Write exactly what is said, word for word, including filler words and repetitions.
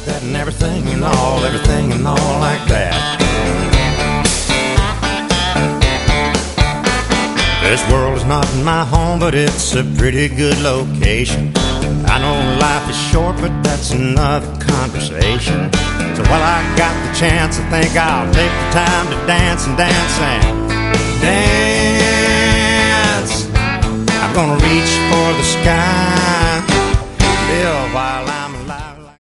that and everything and all, everything and all like that. This world is not my home, but it's a pretty good location. I know life is short, but that's another conversation. So while I got the chance, I think I'll take the time to dance and dance and dance. I'm gonna reach for the sky